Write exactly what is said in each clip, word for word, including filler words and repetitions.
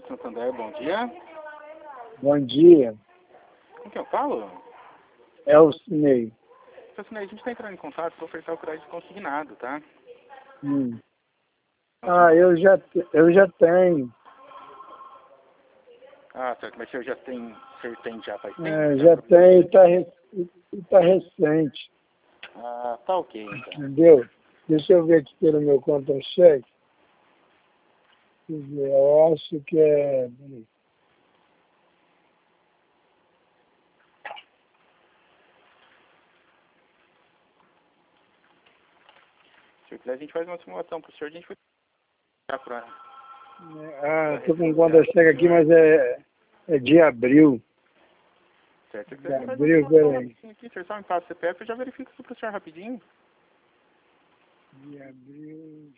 Santander, bom dia. Bom dia. Com quem eu falo? É o Cinei. Seu Cinei, a gente está entrando em contato para ofertar o crédito consignado, tá? Hum. Ah, eu já, te- eu já tenho. Ah, certo, mas o senhor já tem, o senhor tem já faz tempo? É, já tenho, está tá recente. Ah, tá ok, então. Entendeu? Deixa eu ver aqui pelo meu contra-cheque. Quer dizer, eu acho que é... Se eu quiser, a gente faz uma simulação para o senhor, a gente vai para... Ah, estou com contra-cheque aqui, mas é, é de abril. Certo, se eu De quiser, a gente faz uma abril, simulação peraí. rapidinho aqui, o senhor só me passa o C P F, eu já verifico isso para o senhor rapidinho. De abril...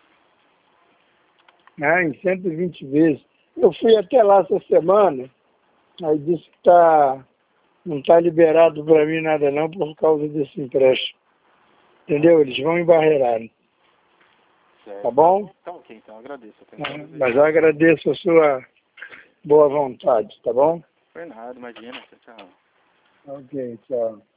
Ah, em cento e vinte vezes. Eu fui até lá essa semana, aí disse que tá, não está liberado para mim nada não por causa desse empréstimo. Entendeu? Eles vão embarrear. Certo. Tá bom? Tá ok, então, agradeço. a Ah, atenção. mas eu agradeço a sua boa vontade, tá bom? Foi nada, imagina, tchau, tchau. Ok, tchau.